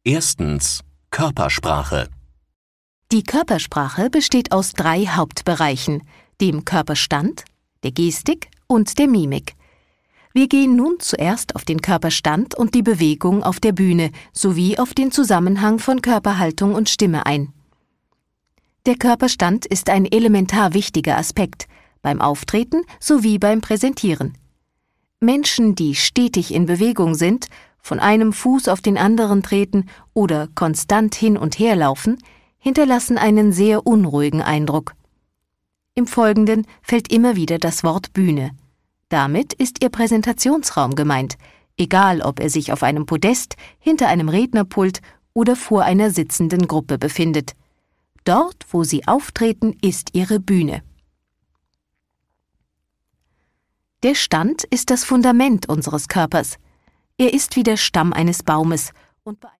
Erstens Körpersprache. Die Körpersprache besteht aus 3 Hauptbereichen, dem Körperstand, der Gestik und der Mimik. Wir gehen nun zuerst auf den Körperstand und die Bewegung auf der Bühne sowie auf den Zusammenhang von Körperhaltung und Stimme ein. Der Körperstand ist ein elementar wichtiger Aspekt beim Auftreten sowie beim Präsentieren. Menschen, die stetig in Bewegung sind, von einem Fuß auf den anderen treten oder konstant hin und her laufen, hinterlassen einen sehr unruhigen Eindruck. Im Folgenden fällt immer wieder das Wort Bühne. Damit ist Ihr Präsentationsraum gemeint, egal ob er sich auf einem Podest, hinter einem Rednerpult oder vor einer sitzenden Gruppe befindet. Dort, wo Sie auftreten, ist Ihre Bühne. Der Stand ist das Fundament unseres Körpers. Er ist wie der Stamm eines Baumes und